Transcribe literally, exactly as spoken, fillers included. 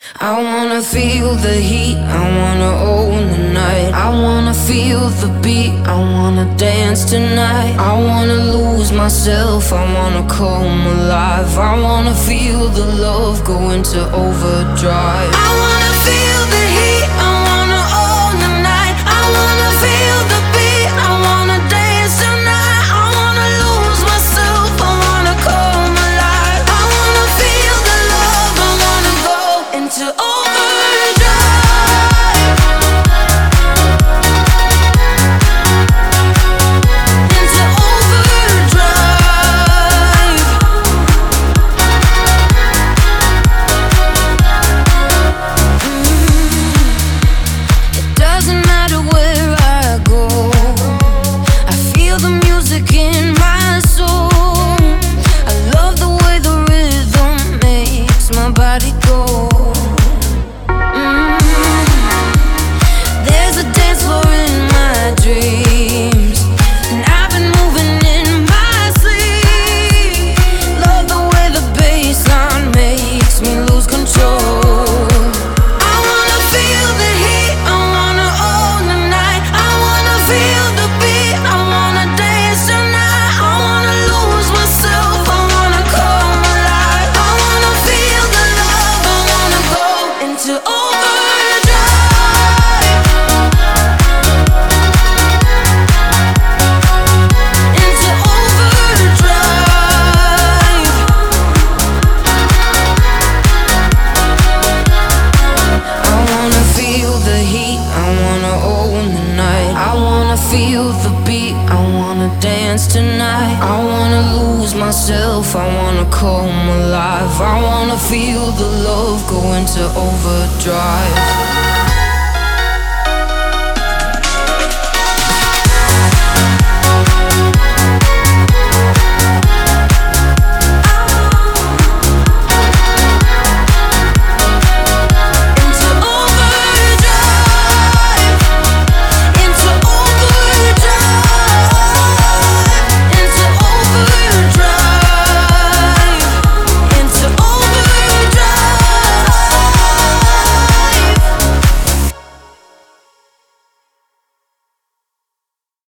I wanna feel the heat, I wanna own the night. I wanna feel the beat, I wanna dance tonight. I wanna lose myself, I wanna come alive. I wanna feel the love go into overdrive. I wanna feel the heat, I wanna own the night. I wanna feel the beat, I wanna dance tonight. I wanna lose myself, I wanna come alive. I wanna feel the love, I wanna go into overdrive. Feel the beat, I wanna dance tonight. I wanna lose myself, I wanna come alive. I wanna feel the love go into overdrive.